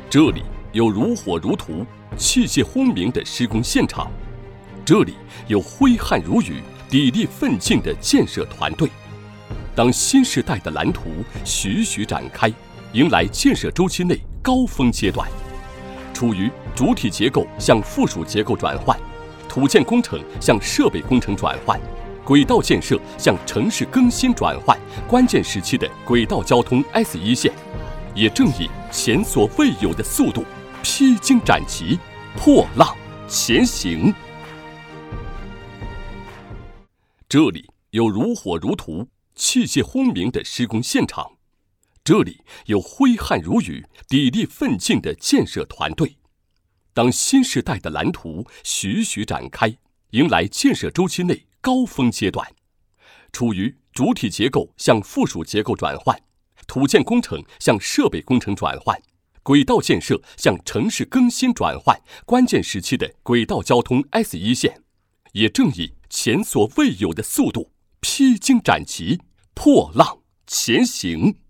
这里有如火如荼、器械轰鸣的施工现场，这里有挥汗如雨、砥砺奋进的建设团队。当新时代的蓝图徐徐展开，迎来建设周期内高峰阶段，处于主体结构向附属结构转换、土建工程向设备工程转换、轨道建设向城市更新转换关键时期的轨道交通 S1 线，也正以前所未有的速度披荆斩棘、破浪前行。这里有如火如荼、器械轰鸣的施工现场，这里有挥汗如雨、砥砺奋进的建设团队。当新时代的蓝图徐徐展开，迎来建设周期内高峰阶段，处于主体结构向附属结构转换、土建工程向设备工程转换、轨道建设向城市更新转换关键时期的轨道交通 S1 线，也正以前所未有的速度披荆斩棘、破浪前行。